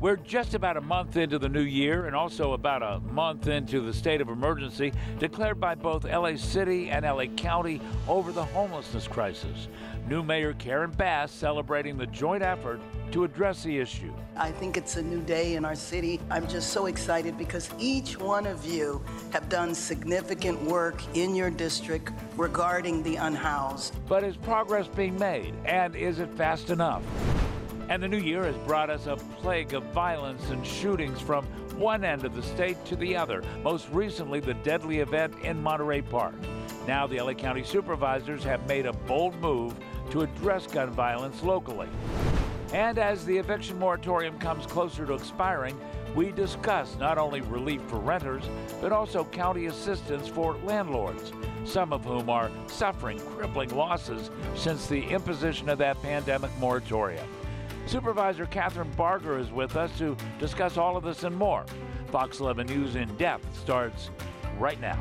We're just about a month into the new year and also about a month into the state of emergency declared by both LA City and LA County over the homelessness crisis. New Mayor Karen Bass celebrating the joint effort to address the issue. I think it's a new day in our city. I'm just so excited because each one of you have done significant work in your district regarding the unhoused. But is progress being made, and is it fast enough? And the new year has brought us a plague of violence and shootings from one end of the state to the other, most recently the deadly event in Monterey Park. Now the LA County supervisors have made a bold move to address gun violence locally. And as the eviction moratorium comes closer to expiring, we discuss not only relief for renters, but also county assistance for landlords, some of whom are suffering crippling losses since the imposition of that pandemic moratorium. Supervisor Catherine Barger is with us to discuss all of this and more. Fox 11 News In Depth starts right now.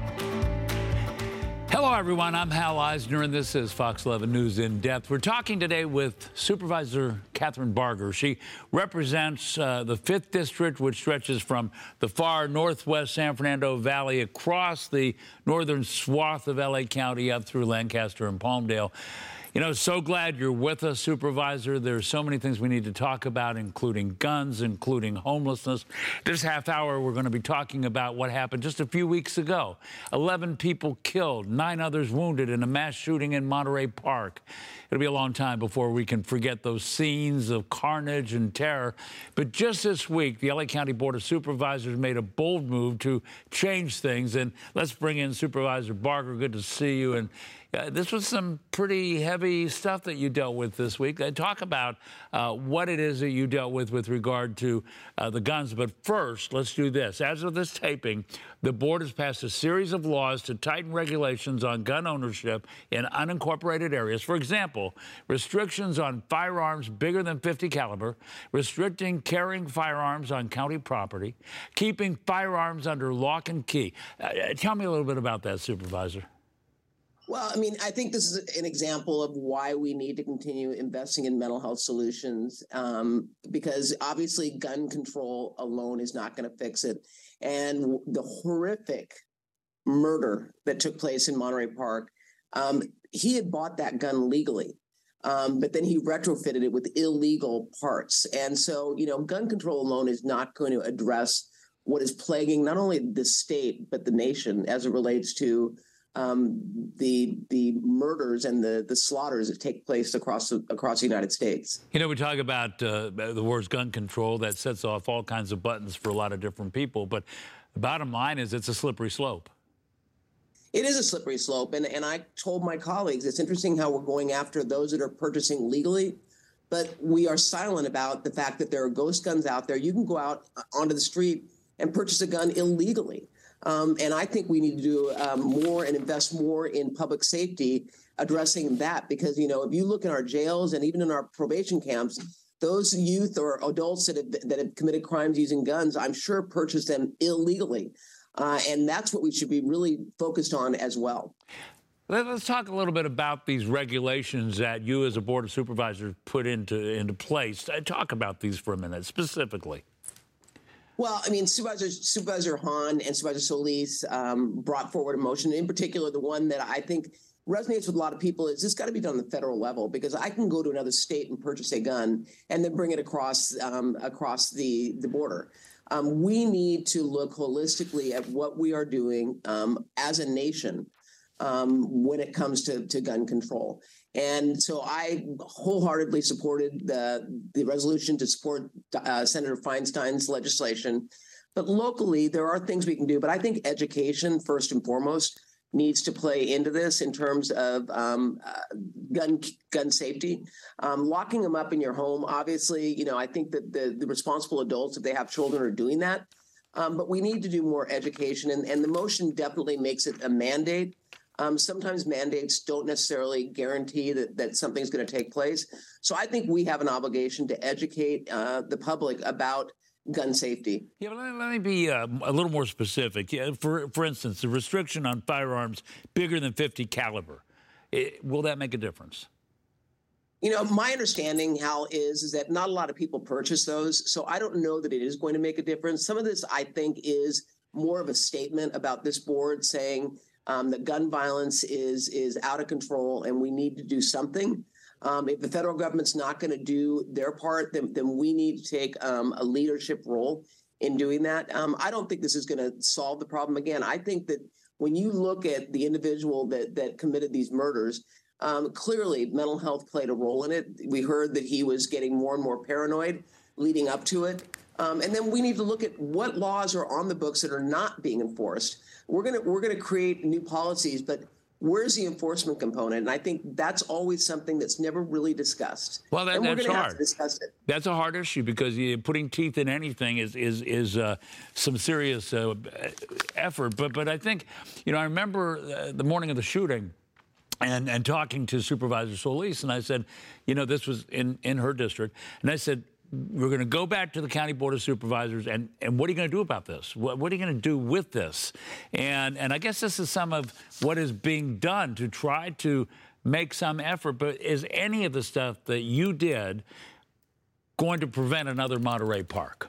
Hello, everyone. I'm Hal Eisner, and this is Fox 11 News In Depth. We're talking today with Supervisor Catherine Barger. She represents the 5th District, which stretches from the far northwest San Fernando Valley across the northern swath of LA County up through Lancaster and Palmdale. You know, so glad you're with us, Supervisor. There's so many things we need to talk about, including guns, including homelessness. This half hour, we're going to be talking about what happened just a few weeks ago. 11 people killed, 9 others wounded in a mass shooting in Monterey Park. It'll be a long time before we can forget those scenes of carnage and terror. But just this week, the LA County Board of Supervisors made a bold move to change things. And let's bring in Supervisor Barger. Good to see you. And this was some pretty heavy stuff that you dealt with this week. Talk about what it is that you dealt with regard to the guns. But first, let's do this. As of this taping, the board has passed a series of laws to tighten regulations on gun ownership in unincorporated areas. For example, restrictions on firearms bigger than .50 caliber, restricting carrying firearms on county property, keeping firearms under lock and key. Tell me a little bit about that, Supervisor. Well, I mean, I think this is an example of why we need to continue investing in mental health solutions, because obviously gun control alone is not going to fix it. And the horrific murder that took place in Monterey Park, he had bought that gun legally, but then he retrofitted it with illegal parts. And so, you know, gun control alone is not going to address what is plaguing not only the state, but the nation as it relates to the murders and the slaughters that take place across the United States. You know, we talk about the words gun control. That sets off all kinds of buttons for a lot of different people. But the bottom line is it's a slippery slope. It is a slippery slope. And I told my colleagues, it's interesting how we're going after those that are purchasing legally, but we are silent about the fact that there are ghost guns out there. You can go out onto the street and purchase a gun illegally. And I think we need to do more and invest more in public safety addressing that, because, you know, if you look in our jails and even in our probation camps, those youth or adults that have committed crimes using guns, I'm sure purchased them illegally. And that's what we should be really focused on as well. Let's talk a little bit about these regulations that you as a Board of Supervisors put into place. Talk about these for a minute, specifically. Well, I mean, Supervisor Hahn and Supervisor Solis brought forward a motion. In particular, the one that I think resonates with a lot of people is this got to be done on the federal level, because I can go to another state and purchase a gun and then bring it across the border. We need to look holistically at what we are doing as a nation when it comes to gun control. And so I wholeheartedly supported the resolution to support Senator Feinstein's legislation. But locally, there are things we can do. But I think education, first and foremost, needs to play into this in terms of gun safety. Locking them up in your home, obviously, you know, I think that the responsible adults, if they have children, are doing that. But we need to do more education. And the motion definitely makes it a mandate. Sometimes mandates don't necessarily guarantee that something's going to take place. So I think we have an obligation to educate the public about gun safety. Yeah, but let me be a little more specific. For instance, the restriction on firearms bigger than .50 caliber, will that make a difference? My understanding, Hal, is that not a lot of people purchase those. So I don't know that it is going to make a difference. Some of this, I think, is more of a statement about this board saying that gun violence is out of control and we need to do something. If the federal government's not going to do their part, then we need to take a leadership role in doing that. I don't think this is going to solve the problem. Again, I think that when you look at the individual that committed these murders, clearly mental health played a role in it. We heard that he was getting more and more paranoid leading up to it. And then we need to look at what laws are on the books that are not being enforced. We're going to create new policies, but where's the enforcement component? And I think that's always something that's never really discussed. Well, and we're that's going to hard. have to discuss it. That's a hard issue because putting teeth in anything is some serious effort. But I think, I remember the morning of the shooting and talking to Supervisor Solis, and I said, this was in her district, and I said, we're going to go back to the County Board of Supervisors, and what are you going to do about this? What are you going to do with this? And I guess this is some of what is being done to try to make some effort. But is any of the stuff that you did going to prevent another Monterey Park?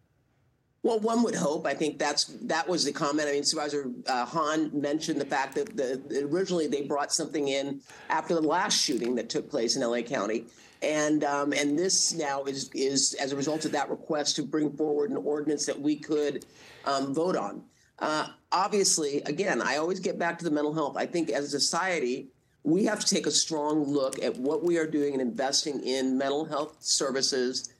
Well, one would hope. I think that was the comment. I mean, Supervisor Hahn mentioned the fact that originally they brought something in after the last shooting that took place in LA County. And this now is as a result of that request to bring forward an ordinance that we could vote on. Obviously, again, I always get back to the mental health. I think as a society, we have to take a strong look at what we are doing and investing in mental health services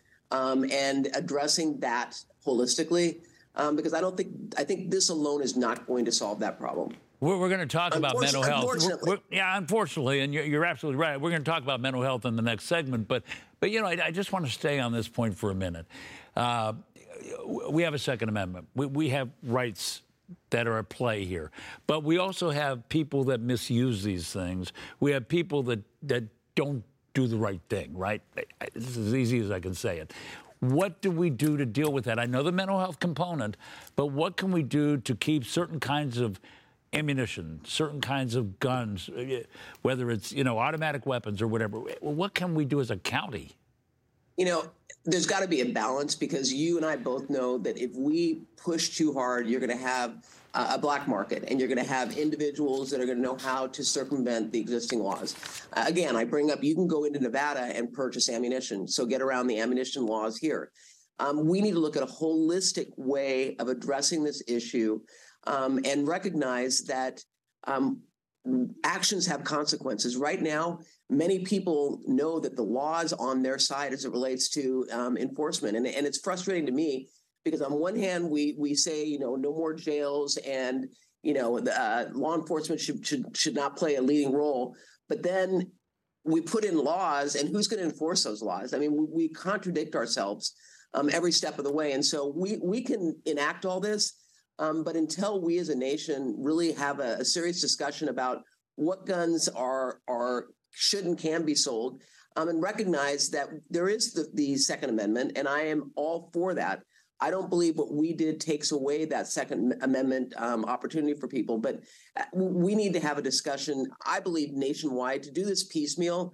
and addressing that holistically, because I think this alone is not going to solve that problem. We're going to talk about mental health. Unfortunately. Unfortunately, and you're absolutely right. We're going to talk about mental health in the next segment. But I just want to stay on this point for a minute. We have a Second Amendment. We have rights that are at play here. But we also have people that misuse these things. We have people that don't do the right thing, right? This is as easy as I can say it. What do we do to deal with that? I know the mental health component, but what can we do to keep certain kinds of ammunition, certain kinds of guns, whether it's, automatic weapons or whatever? What can we do as a county? There's got to be a balance, because you and I both know that if we push too hard, you're going to have a black market, and you're going to have individuals that are going to know how to circumvent the existing laws. Again, I bring up, you can go into Nevada and purchase ammunition, so get around the ammunition laws here. We need to look at a holistic way of addressing this issue and recognize that actions have consequences. Right now, many people know that the law's on their side as it relates to enforcement. And it's frustrating to me, because on one hand, we say, no more jails, and, law enforcement should not play a leading role. But then we put in laws, and who's going to enforce those laws? I mean, we contradict ourselves every step of the way. And so we can enact all this, but until we as a nation really have a serious discussion about what guns should and can be sold, and recognize that there is the Second Amendment, and I am all for that. I don't believe what we did takes away that Second Amendment opportunity for people, but we need to have a discussion, I believe, nationwide. To do this piecemeal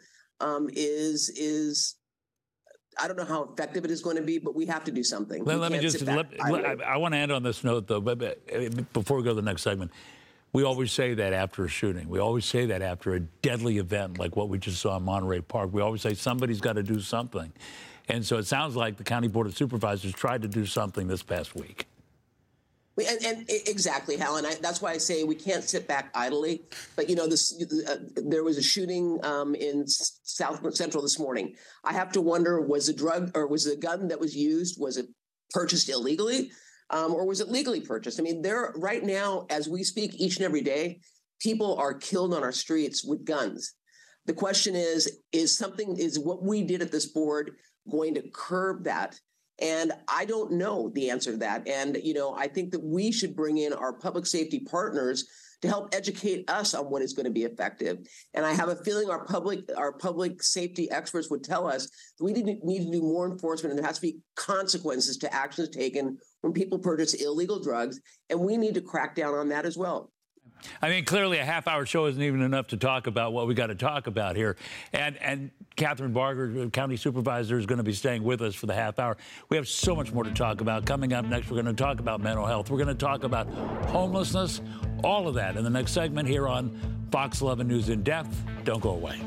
is I don't know how effective it is going to be, but we have to do something. I want to end on this note, though, but before we go to the next segment. We always say that after a shooting. We always say that after a deadly event like what we just saw in Monterey Park. We always say somebody's got to do something. And so it sounds like the County Board of Supervisors tried to do something this past week. And exactly, Hal, and that's why I say we can't sit back idly. But, there was a shooting in South Central this morning. I have to wonder, was the gun that was used, was it purchased illegally? Or was it legally purchased? I mean, right now, as we speak, each and every day, people are killed on our streets with guns. The question is what we did at this board going to curb that? And I don't know the answer to that. And, I think that we should bring in our public safety partners to help educate us on what is going to be effective. And I have a feeling our public safety experts would tell us that we need to do more enforcement, and there has to be consequences to actions taken when people purchase illegal drugs, and we need to crack down on that as well. I mean, clearly a half-hour show isn't even enough to talk about what we got to talk about here. And Catherine Barger, County Supervisor, is going to be staying with us for the half hour. We have so much more to talk about. Coming up next, we're going to talk about mental health. We're going to talk about homelessness, all of that in the next segment here on Fox 11 News in Depth. Don't go away.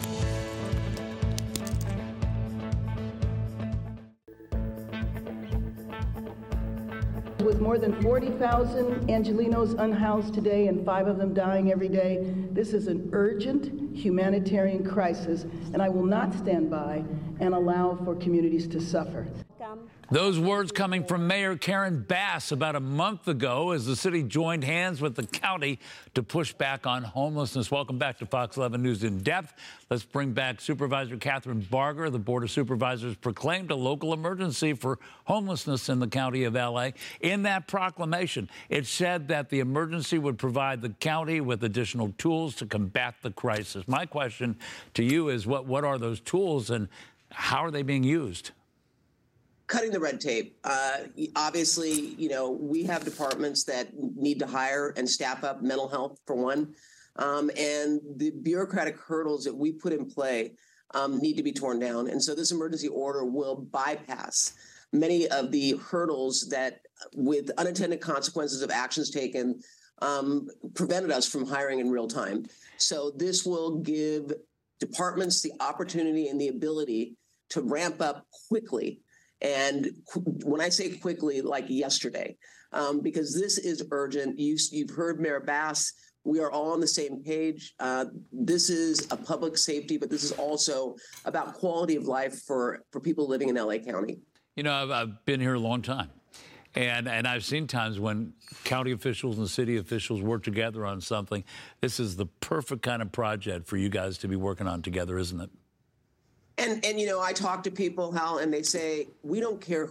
With more than 40,000 Angelenos unhoused today and 5 of them dying every day, this is an urgent humanitarian crisis, and I will not stand by and allow for communities to suffer. Those words coming from Mayor Karen Bass about a month ago as the city joined hands with the county to push back on homelessness. Welcome back to Fox 11 News in Depth. Let's bring back Supervisor Catherine Barger. The Board of Supervisors proclaimed a local emergency for homelessness in the county of L.A. In that proclamation, it said that the emergency would provide the county with additional tools to combat the crisis. My question to you is what are those tools and how are they being used? Cutting the red tape. Obviously, we have departments that need to hire and staff up mental health, for one. And the bureaucratic hurdles that we put in play need to be torn down. And so this emergency order will bypass many of the hurdles that, with unintended consequences of actions taken, prevented us from hiring in real time. So this will give departments the opportunity and the ability to ramp up quickly. And when I say quickly, like yesterday, because this is urgent. You've heard Mayor Bass. We are all on the same page. This is a public safety, but this is also about quality of life for people living in LA County. I've been here a long time, and I've seen times when county officials and city officials work together on something. This is the perfect kind of project for you guys to be working on together, isn't it? And I talk to people, Hal, and they say, we don't care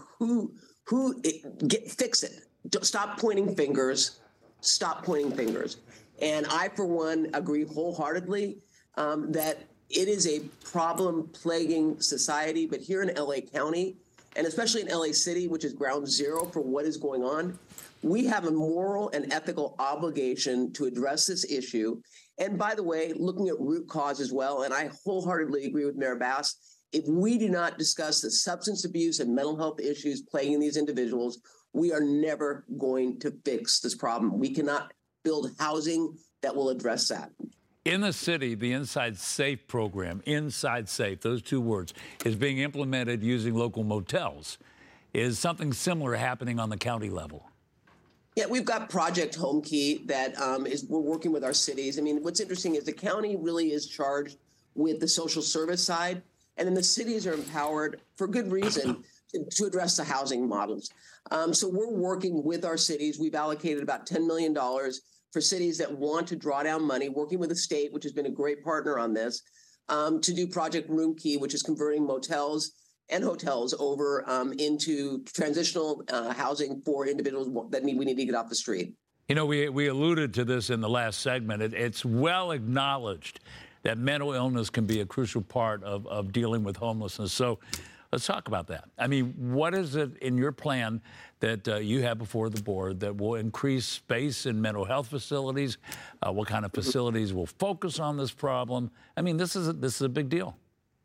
fix it. Stop pointing fingers. Stop pointing fingers. And I, for one, agree wholeheartedly that it is a problem plaguing society. But here in LA County, and especially in LA City, which is ground zero for what is going on, we have a moral and ethical obligation to address this issue. And by the way, looking at root cause as well, and I wholeheartedly agree with Mayor Bass, if we do not discuss the substance abuse and mental health issues plaguing these individuals, we are never going to fix this problem. We cannot build housing that will address that. In the city, the Inside Safe program, Inside Safe, those two words, is being implemented using local motels. Is something similar happening on the county level? Yeah, we've got Project Home Key that we're working with our cities. I mean, what's interesting is the county really is charged with the social service side, and then the cities are empowered for good reason to address the housing models. So we're working with our cities. We've allocated about $10 million for cities that want to draw down money, working with the state, which has been a great partner on this, to do Project Room Key, which is converting motels and hotels over into transitional housing for individuals that we need to get off the street. We alluded to this in the last segment. It's well acknowledged that mental illness can be a crucial part of dealing with homelessness. So let's talk about that. I mean, what is it in your plan that you have before the board that will increase space in mental health facilities? What kind of facilities will focus on this problem? I mean, this is a big deal.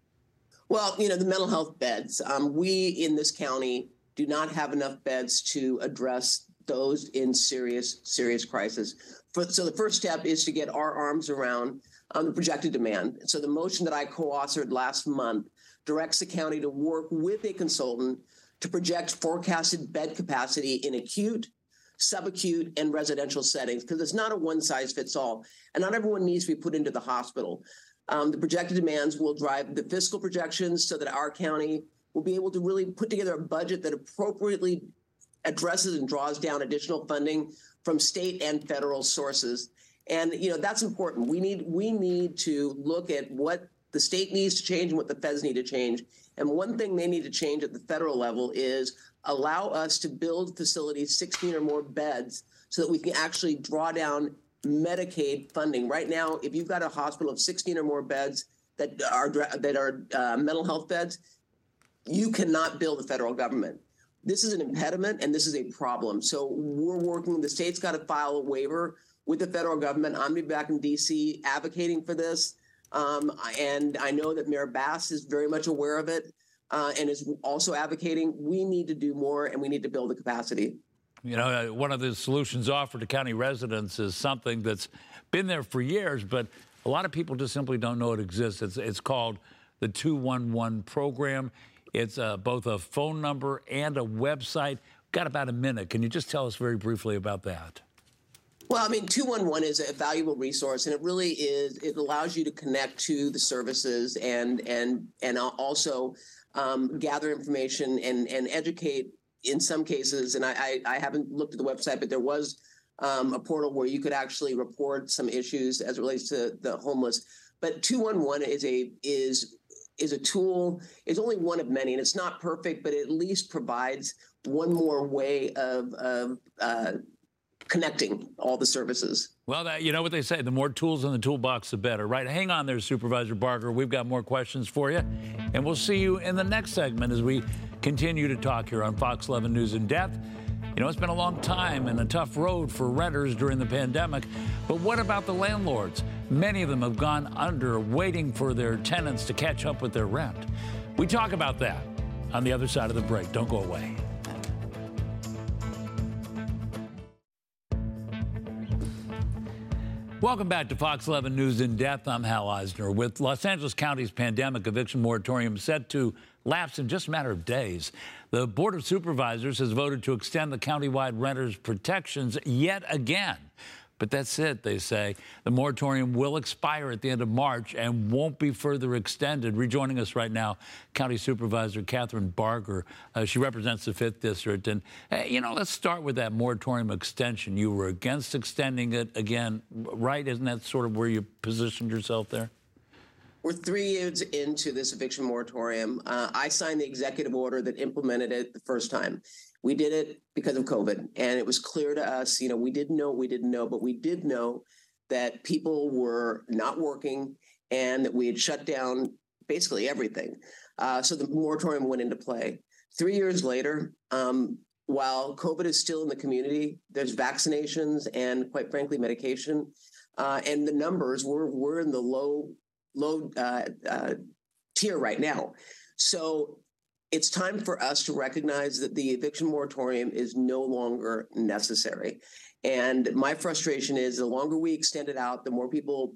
Well, the mental health beds, we in this county do not have enough beds to address those in serious crisis. So the first step is to get our arms around the projected demand. So the motion that I co-authored last month directs the county to work with a consultant to project forecasted bed capacity in acute, subacute, and residential settings, because it's not a one-size-fits-all, and not everyone needs to be put into the hospital. The projected demands will drive the fiscal projections so that our county will be able to really put together a budget that appropriately addresses and draws down additional funding from state and federal sources. And, that's important. We need to look at what the state needs to change and what the feds need to change. And one thing they need to change at the federal level is allow us to build facilities, 16 or more beds, so that we can actually draw down Medicaid funding. Right now, if you've got a hospital of 16 or more beds that are mental health beds, you cannot bill the federal government. This is an impediment and this is a problem. So we're working, the state's got to file a waiver with the federal government. I'm going to be back in D.C. advocating for this. And I know that Mayor Bass is very much aware of it and is also advocating. We need to do more, and we need to build the capacity. You know, one of the solutions offered to county residents is something that's been there for years, but a lot of people just simply don't know it exists. It's called the 211 program. It's both a phone number and a website. Got about a minute. Can you just tell us very briefly about that? Well, I mean, 211 is a valuable resource, and it really is. It allows you to connect to the services and also gather information and educate in some cases. And I haven't looked at the website, but there was a portal where you could actually report some issues as it relates to the homeless. But 211 is a tool. It's only one of many, and it's not perfect, but it at least provides one more way of connecting all the services. Well, you know what they say, the more tools in the toolbox, the better, right? Hang on there, Supervisor Barger. We've got more questions for you, and we'll see you in the next segment as we continue to talk here on Fox 11 News in Depth. You know, it's been a long time and a tough road for renters during the pandemic, but what about the landlords? Many of them have gone under waiting for their tenants to catch up with their rent. We talk about that on the other side of the break. Don't go away. Welcome back to Fox 11 News in Depth. I'm Hal Eisner. With Los Angeles County's pandemic eviction moratorium set to lapse in just a matter of days, the Board of Supervisors has voted to extend the countywide renters' protections yet again. But that's it, they say. The moratorium will expire at the end of March and won't be further extended. Rejoining us right now, County Supervisor Catherine Barger. She represents the 5th District. And, you know, let's start with that moratorium extension. You were against extending it again, right? Isn't that sort of where you positioned yourself there? We're 3 years into this eviction moratorium. I signed the executive order that implemented it the first time. We did it because of COVID, and it was clear to us, you know, we didn't know, but we did know that people were not working and that we had shut down basically everything. So the moratorium went into play. 3 years later, while COVID is still in the community, there's vaccinations and, quite frankly, medication. And the numbers, we're in the low tier right now. So it's time for us to recognize that the eviction moratorium is no longer necessary. And my frustration is the longer we extend it out, the more people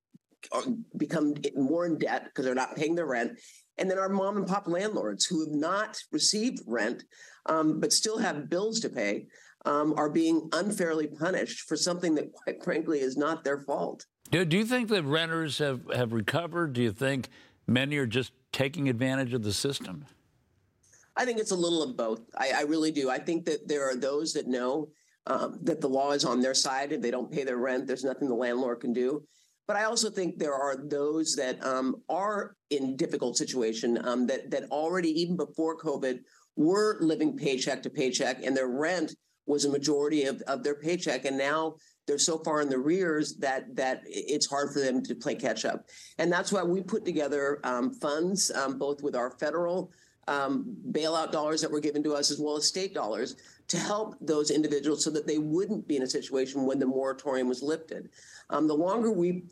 become more in debt because they're not paying their rent. And then our mom and pop landlords who have not received rent, but still have bills to pay, are being unfairly punished for something that, quite frankly, is not their fault. Do you think that renters have recovered? Do you think many are just taking advantage of the system? I think it's a little of both. I really do. I think that there are those that know that the law is on their side. If they don't pay their rent, there's nothing the landlord can do. But I also think there are those that are in difficult situation that already, even before COVID, were living paycheck to paycheck, and their rent was a majority of their paycheck. And now they're so far in the rears that it's hard for them to play catch up. And that's why we put together funds, both with our federal bailout dollars that were given to us, as well as state dollars, to help those individuals so that they wouldn't be in a situation when the moratorium was lifted. The longer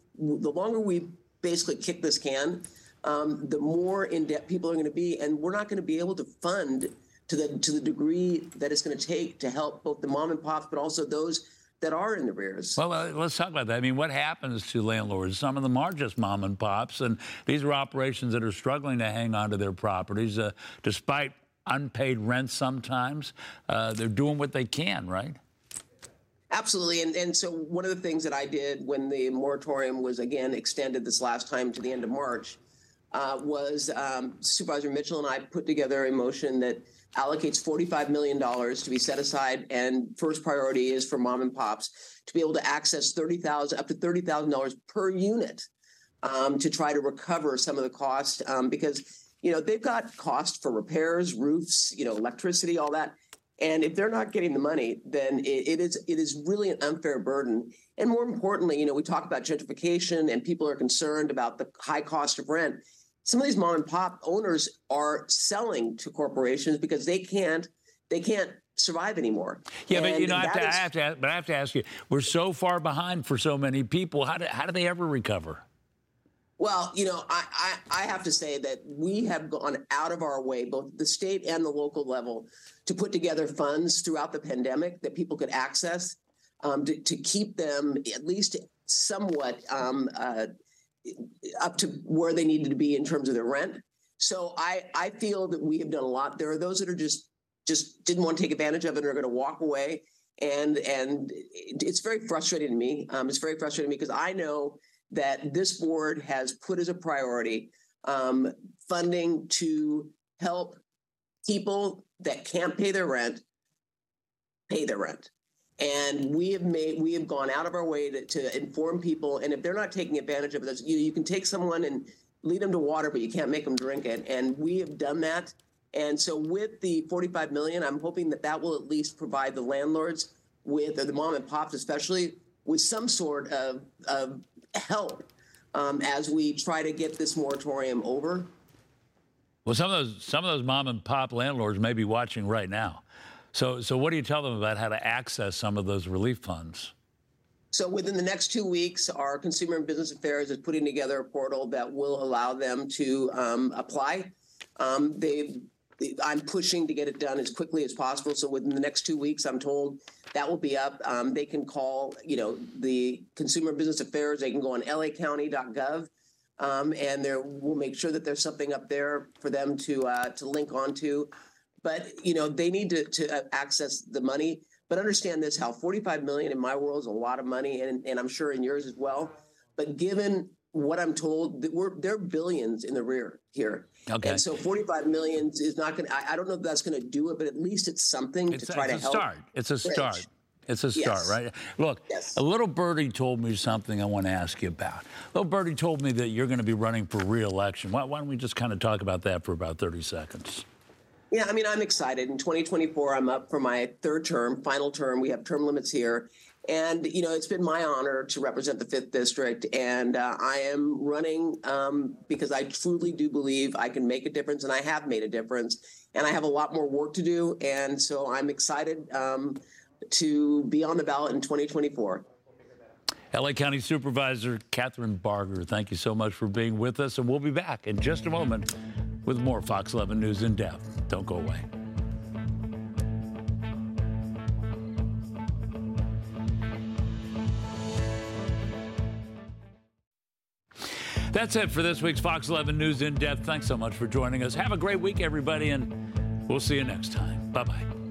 we basically kick this can, the more in debt people are going to be, and we're not going to be able to fund to the degree that it's going to take to help both the mom and pops, but also those that are in the rears. Well, let's talk about that. I mean, what happens to landlords? Some of them are just mom and pops, and these are operations that are struggling to hang on to their properties despite unpaid rent sometimes. They're doing what they can, right? Absolutely. And so one of the things that I did when the moratorium was, again, extended this last time to the end of March was Supervisor Mitchell and I put together a motion that allocates $45 million to be set aside, and first priority is for mom and pops to be able to access up to $30,000 per unit to try to recover some of the cost because, you know, they've got cost for repairs, roofs, you know, electricity, all that. And if they're not getting the money, then it is really an unfair burden. And more importantly, you know, we talk about gentrification and people are concerned about the high cost of rent. Some of these mom and pop owners are selling to corporations because they can't they can't survive anymore. Yeah, and but you know, I have to ask you, we're so far behind for so many people. How do they ever recover? Well, you know, I have to say that we have gone out of our way, both the state and the local level, to put together funds throughout the pandemic that people could access to keep them at least somewhat up to where they needed to be in terms of their rent. So I feel that we have done a lot. There are those that are just didn't want to take advantage of it and are going to walk away. And it's very frustrating to me. It's very frustrating because I know that this board has put as a priority funding to help people that can't pay their rent pay their rent. And we have gone out of our way to inform people. And if they're not taking advantage of this, you can take someone and lead them to water, but you can't make them drink it. And we have done that. And so with the $45 million, I'm hoping that will at least provide the landlords with, or the mom and pops especially, with some sort of help as we try to get this moratorium over. Well, some of those mom and pop landlords may be watching right now. So what do you tell them about how to access some of those relief funds? So within the next 2 weeks, our Consumer and Business Affairs is putting together a portal that will allow them to apply. I'm pushing to get it done as quickly as possible. So within the next 2 weeks, I'm told that will be up. They can call, the Consumer and Business Affairs. They can go on lacounty.gov, and we'll make sure that there's something up there for them to link onto. But, they need to access the money. But understand this, Hal, $45 million in my world is a lot of money, and I'm sure in yours as well. But given what I'm told, there are billions in the rear here. Okay. And so $45 million is not going to, I don't know if that's going to do it, but at least it's something to try to help. It's a start. It's a start, Yes. right? Look, Yes. A little birdie told me something I want to ask you about. Little birdie told me that you're going to be running for re-election. Why don't we just kind of talk about that for about 30 seconds? Yeah, I mean, I'm excited. In 2024, I'm up for my final term. We have term limits here. And, it's been my honor to represent the 5th District. And I am running because I truly do believe I can make a difference, and I have made a difference. And I have a lot more work to do. And so I'm excited to be on the ballot in 2024. LA County Supervisor Catherine Barger, thank you so much for being with us. And we'll be back in just a moment with more Fox 11 News in Depth. Don't go away. That's it for this week's Fox 11 News in Depth. Thanks so much for joining us. Have a great week, everybody, and we'll see you next time. Bye-bye.